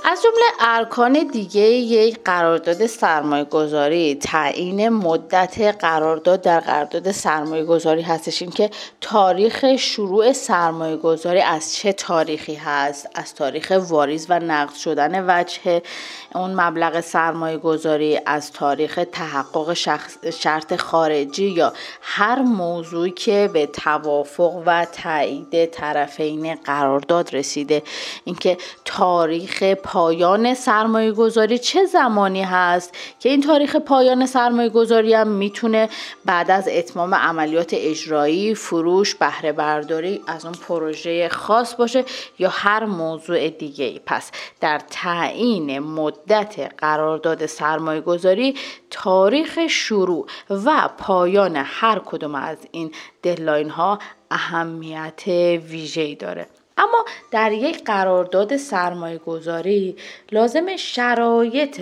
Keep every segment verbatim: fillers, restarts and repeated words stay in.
از جمله ارکان دیگه یک قرارداد سرمایه گذاری تعیین مدت قرارداد در قرارداد سرمایه گذاری هستش. این که تاریخ شروع سرمایه گذاری از چه تاریخی هست، از تاریخ واریز و نقد شدن وجه اون مبلغ سرمایه گذاری، از تاریخ تحقق شخص شرط خارجی یا هر موضوعی که به توافق و تایید طرفین قرارداد رسیده. اینکه تاریخ پایان سرمایه گذاری چه زمانی هست که این تاریخ پایان سرمایه گذاری هم میتونه بعد از اتمام عملیات اجرایی، فروش، بهره برداری از اون پروژه خاص باشه یا هر موضوع دیگه. پس در تعیین مدت قرارداد سرمایه گذاری تاریخ شروع و پایان هر کدوم از این ددلاین ها اهمیت ویژه‌ای داره. اما در یک قرارداد سرمایه گذاری لازم شرایط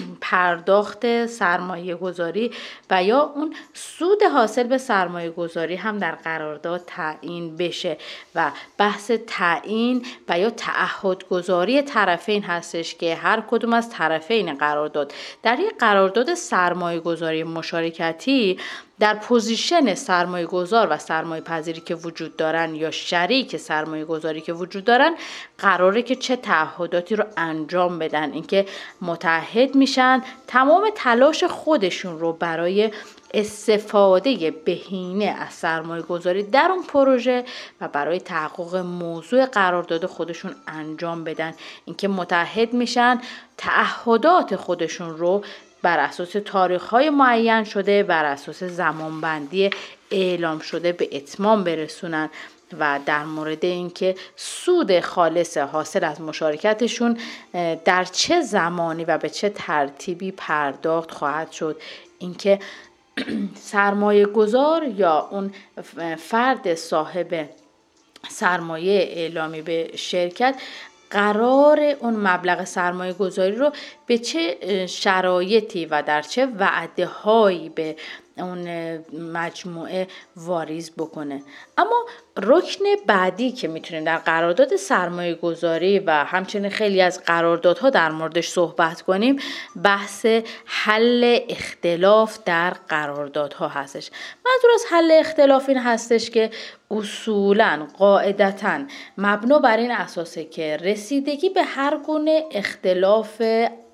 پرداخت سرمایه گذاری و یا اون سود حاصل به سرمایه گذاری هم در قرارداد تعیین بشه و بحث تعیین و یا تعهدگذاری طرفین هستش که هر کدوم از طرفین قرارداد در یک قرارداد سرمایه گذاری مشارکتی در پوزیشن سرمایه گذار و سرمایه پذیری که وجود دارن یا شریک سرمایه گذاری که وجود دارن قراره که چه تعهداتی رو انجام بدن. اینکه متعهد میشن تمام تلاش خودشون رو برای استفاده بهینه از سرمایه گذاری در اون پروژه و برای تحقق موضوع قرارداد خودشون انجام بدن. اینکه متعهد میشن تعهدات خودشون رو بر اساس تاریخ‌های معین شده، بر اساس زمانبندی اعلام شده به اتمام برسونن و در مورد اینکه سود خالص حاصل از مشارکتشون در چه زمانی و به چه ترتیبی پرداخت خواهد شد. اینکه سرمایه گذار یا اون فرد صاحب سرمایه اعلامی به شرکت قرار اون مبلغ سرمایه گذاری رو به چه شرایطی و در چه وعده هایی به اون مجموعه واریز بکنه. اما رکن بعدی که میتونیم در قرارداد سرمایه گذاری و همچنین خیلی از قراردادها در موردش صحبت کنیم بحث حل اختلاف در قراردادها هستش. منظور از حل اختلاف این هستش که اصولاً قاعدتاً مبنا بر این اساسه که رسیدگی به هر گونه اختلاف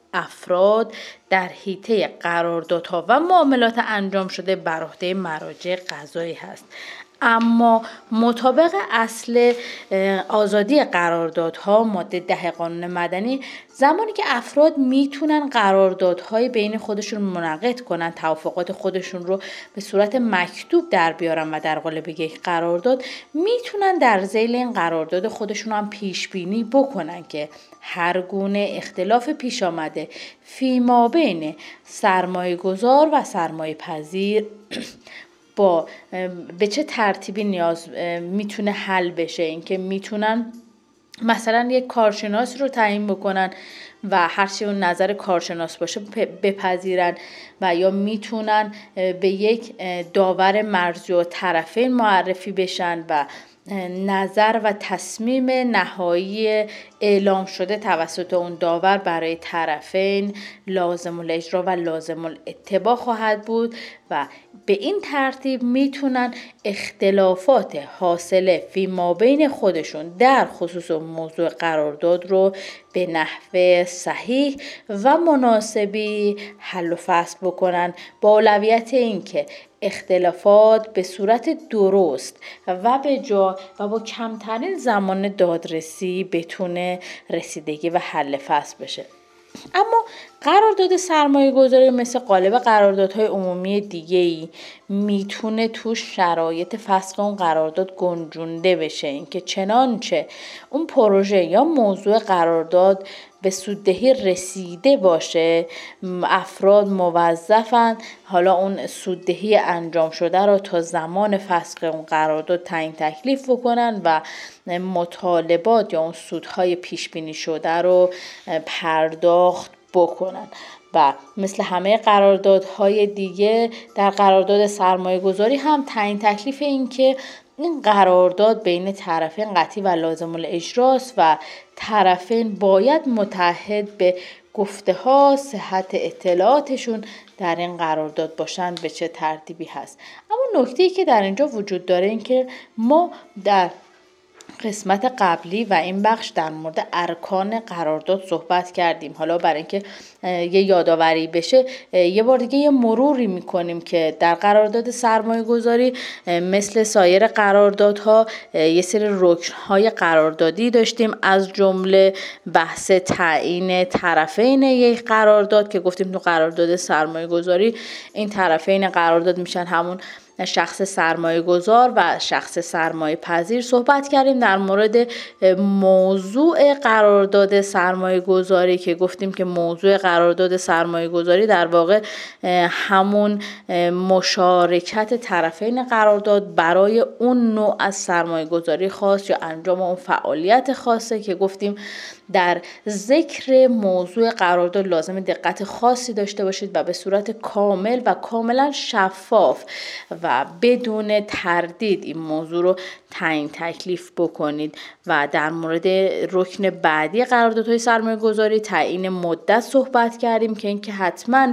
افراد در حیطه قراردادها و معاملات انجام شده بر عهده مراجع قضایی هست. اما مطابق اصل آزادی قراردادها ماده ده قانون مدنی زمانی که افراد میتونن قراردادهای بین خودشون منعقد کنن، توافقات خودشون رو به صورت مکتوب در بیارن و در قالب یک قرارداد میتونن در ذیل این قرارداد خودشون هم پیش بینی بکنن که هر گونه اختلاف پیش آمده فیما بین سرمایه گذار و سرمایه پذیر با به چه ترتیبی نیاز میتونه حل بشه. اینکه میتونن مثلا یک کارشناس رو تعیین بکنن و هرچی اون نظر کارشناس باشه بپذیرن و یا میتونن به یک داور مرجع و طرفین معرفی بشن و نظر و تصمیم نهایی اعلام شده توسط اون داور برای طرفین لازم الاجرا و لازم الاتباع خواهد بود و به این ترتیب میتونن اختلافات حاصله فی مابین خودشون در خصوص موضوع قرارداد رو به نحو صحیح و مناسبی حل و فصل بکنن با اولویت این که اختلافات به صورت درست و به جا و با کمترین زمان دادرسی بتونه رسیدگی و حل فصل بشه. اما قرارداد سرمایه گذاری مثل قالب قراردادهای عمومی دیگه‌ای میتونه تو شرایط فسخ اون قرارداد گنجونده بشه. اینکه چنانچه اون پروژه یا موضوع قرارداد به سوددهی رسیده باشه افراد موظفن حالا اون سوددهی انجام شده رو تا زمان فسخ اون قرارداد تعیین تکلیف بکنن و مطالبات یا اون سودهای پیش بینی شده رو پرداخت بکنن. و مثل همه قراردادهای دیگه در قرارداد سرمایه گذاری هم تعیین تکلیف این که این قرارداد بین طرفین قطعی و لازم الاجراست و طرفین باید متعهد به گفته ها، صحت اطلاعاتشون در این قرارداد باشن به چه ترتیبی هست. اما نکته‌ای که در اینجا وجود داره این که ما در قسمت قبلی و این بخش در مورد ارکان قرارداد صحبت کردیم. حالا برای اینکه یه یادآوری بشه یه بار دیگه یه مروری میکنیم که در قرارداد سرمایه گذاری مثل سایر قراردادها یه سری رکن‌های قراردادی داشتیم، از جمله بحث تعیین طرفین یک قرارداد که گفتیم تو قرارداد سرمایه گذاری این طرفین قرارداد میشن همون شخص سرمایه گذار و شخص سرمایه پذیر. صحبت کردیم در مورد موضوع قرارداد سرمایه گذاری که گفتیم که موضوع قرارداد سرمایه گذاری در واقع همون مشارکت طرفین قرارداد برای اون نوع از سرمایه گذاری خاص یا انجام اون فعالیت خاصه که گفتیم در ذکر موضوع قرارداد لازم دقت خاصی داشته باشید و به صورت کامل و کاملا شفاف و بدون تردید این موضوع رو تعیین تکلیف بکنید. و در مورد رکن بعدی قراردادهای سرمایه گذاری تعیین مدت صحبت کردیم که اینکه حتما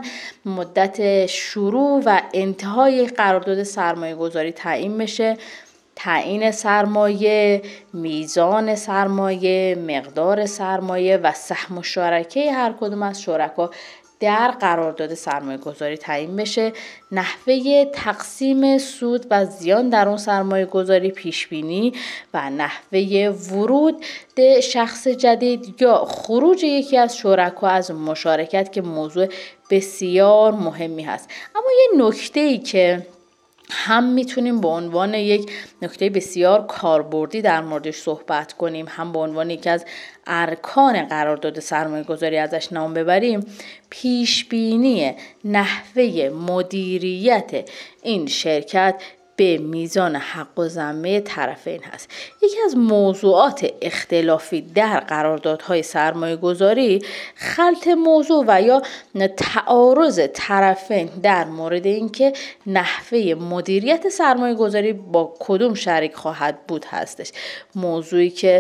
مدت شروع و انتهای قرارداد سرمایه گذاری تعیین بشه. تعیین سرمایه، میزان سرمایه، مقدار سرمایه و سهم مشارکه هر کدوم از شرکا در قرارداد سرمایه گذاری تعیین بشه. نحوه تقسیم سود و زیان در اون سرمایه گذاری پیش بینی و نحوه ورود شخص جدید یا خروج یکی از شرکا از مشارکت که موضوع بسیار مهمی هست. اما یه نکته‌ای که هم میتونیم به عنوان یک نکته بسیار کاربردی در موردش صحبت کنیم، هم به عنوان یکی از ارکان قرارداد سرمایه گذاری ازش نام ببریم، پیش بینی نحوه مدیریت این شرکت به میزان حق و ذمه طرفین هست. یکی از موضوعات اختلافی در قراردادهای سرمایه گذاری خلط موضوع و یا تعارض طرفین در مورد اینکه نحوه مدیریت سرمایه گذاری با کدوم شریک خواهد بود هستش. موضوعی که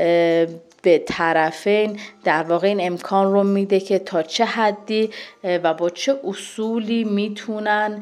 به طرفین در واقع این امکان رو میده که تا چه حدی و با چه اصولی میتونن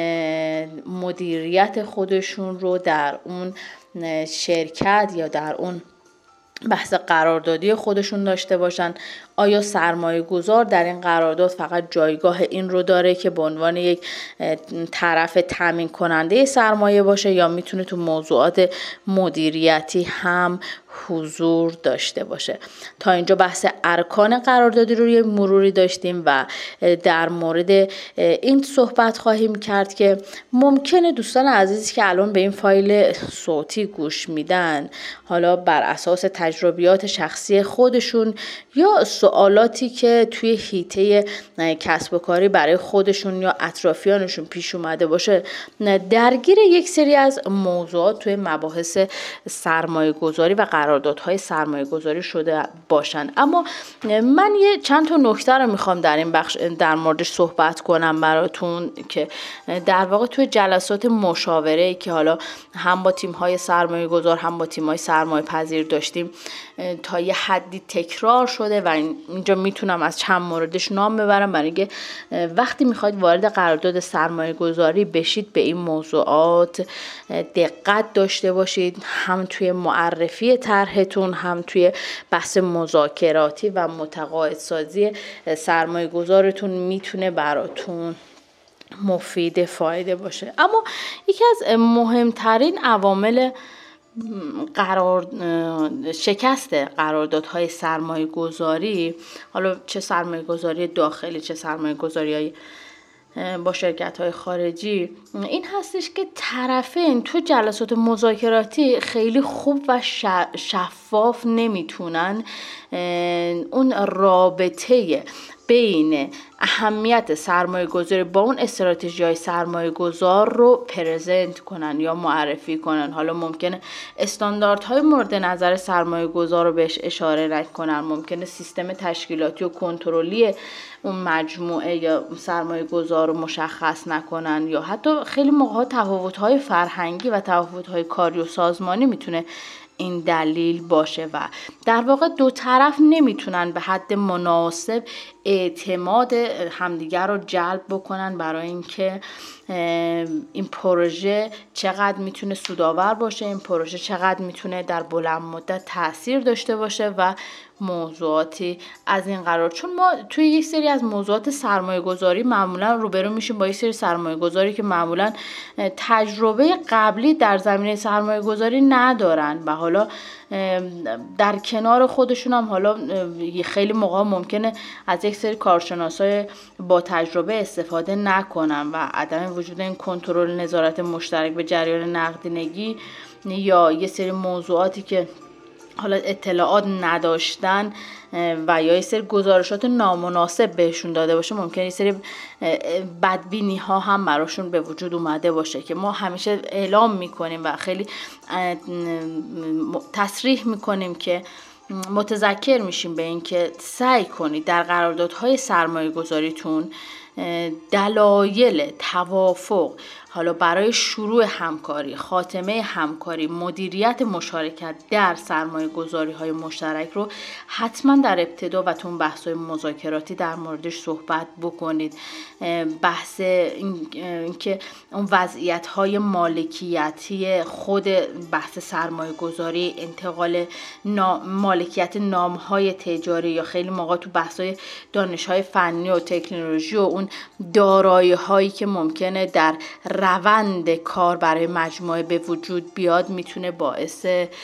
مدیریت خودشون رو در اون شرکت یا در اون بحث قراردادی خودشون داشته باشن. آیا سرمایه گذار در این قرارداد فقط جایگاه این رو داره که به عنوان یک طرف تامین کننده سرمایه باشه یا میتونه تو موضوعات مدیریتی هم حضور داشته باشه؟ تا اینجا بحث ارکان قراردادی رو یه مروری داشتیم و در مورد این صحبت خواهیم کرد که ممکنه دوستان عزیزی که الان به این فایل صوتی گوش میدن حالا بر اساس تجربیات شخصی خودشون یا سوالاتی که توی حیطه کسب و کاری برای خودشون یا اطرافیانشون پیش اومده باشه درگیر یک سری از موضوعات توی مباحث سرمایه گذاری و قراردادهای سرمایه گذاری شده باشن. اما من یه چند تا نکته رو میخوام در این بخش در موردش صحبت کنم براتون که در واقع توی جلسات مشاوره که حالا هم با تیم‌های سرمایه گذار هم با تیم‌های سرمایه پذیر داشتیم تا یه حدی تکرار شده و اینجا میتونم از چند موردش نام ببرم برای اینکه وقتی میخواید وارد قرارداد سرمایه گذاری بشید به این موضوعات دقت داشته باشید، هم توی معرفی طرحتون هم توی بحث مذاکراتی و متقاعدسازی سرمایه گذارتون میتونه براتون مفید فایده باشه. اما یکی از مهمترین عوامل قرار شکست قراردادهای سرمایه گذاری، حالا چه سرمایه گذاری داخلی چه سرمایه گذاری با شرکت های خارجی، این هستش که طرفین تو جلسات مذاکراتی خیلی خوب و شفاف نمیتونن اون رابطه بین اهمیت سرمایه گذاری با اون استراتژی های سرمایه گذار رو پرزنت کنن یا معرفی کنن. حالا ممکنه استانداردهای مورد نظر سرمایه گذار رو بهش اشاره نکنن، ممکنه سیستم تشکیلاتی و کنترلی اون مجموعه یا سرمایه گذار رو مشخص نکنن، یا حتی خیلی موقع تفاوت‌های فرهنگی و تفاوت‌های کاری و سازمانی میتونه این دلیل باشه و در واقع دو طرف نمیتونن به حد مناسب اعتماد همدیگر رو جلب بکنن برای اینکه این پروژه چقدر میتونه سودآور باشه، این پروژه چقدر میتونه در بلند مدت تأثیر داشته باشه و موضوعاتی از این قرار. چون ما توی یک سری از موضوعات سرمایه گذاری معمولا روبرو میشیم با یک سری سرمایه گذاری که معمولا تجربه قبلی در زمینه سرمایه گذاری ندارن و حالا در کنار خودشون هم حالا خیلی موقع ممکنه از یک سری کارشناسای با تجربه استفاده نکنن و عدم وجود این کنترل نظارت مشترک به جریان نقدینگی یا یه سری موضوعاتی که حالا اطلاعات نداشتن و یا یه سری گزارشات نامناسب بهشون داده باشه، ممکنه یه سری بدبینی ها هم براشون به وجود اومده باشه که ما همیشه اعلام میکنیم و خیلی تصریح میکنیم که متذکر میشیم به این که سعی کنید در قراردادهای سرمایه گذاریتون دلایل توافق، حالا برای شروع همکاری، خاتمه همکاری، مدیریت مشارکت در سرمایه گذاری های مشترک رو حتما در ابتدا و تون بحث های مذاکراتی در موردش صحبت بکنید. بحث این, این که اون وضعیت های مالکیتی خود بحث سرمایه گذاری، انتقال نام، مالکیت نام های تجاری یا خیلی موقع تو بحث های دانش های فنی و تکنولوژی و اون دارایی هایی که ممکنه در روند کار برای مجموعه به وجود بیاد میتونه باعث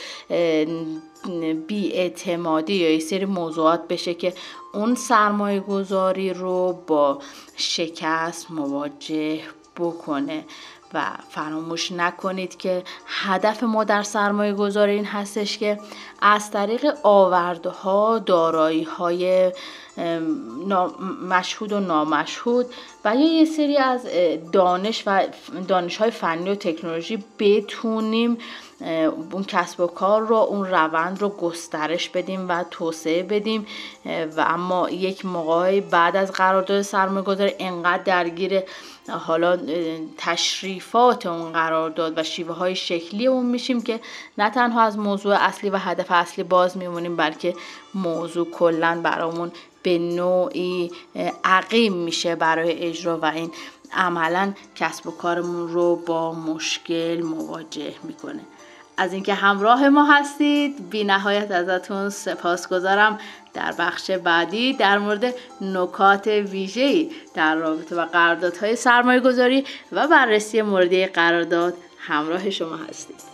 بی‌اعتمادی یا یه سری موضوعات بشه که اون سرمایه گذاری رو با شکست مواجه بکنه. و فراموش نکنید که هدف ما در سرمایه گذاری این هستش که از طریق آوردها، دارایی های مشهود و نامشهود و یا یه سری از دانش و دانش های فنی و تکنولوژی بتونیم اون کسب و کار رو، اون روند رو گسترش بدیم و توسعه بدیم. و اما یک موقعی بعد از قرارداد سرمایه گذاری انقدر درگیر حالا تشریفات اون قرارداد و شیوه های شکلی اون میشیم که نه تنها از موضوع اصلی و هدف اصلی باز میمونیم، بلکه موضوع کلن برامون به نوعی عقیم میشه برای اجرا و این عملا کسب و کارمون رو با مشکل مواجه میکنه. از اینکه همراه ما هستید بی نهایت ازتون سپاسگزارم. در بخش بعدی در مورد نکات ویژه‌ای در رابطه با قراردادهای سرمایه گذاری و بررسی موردی قرارداد همراه شما هستید.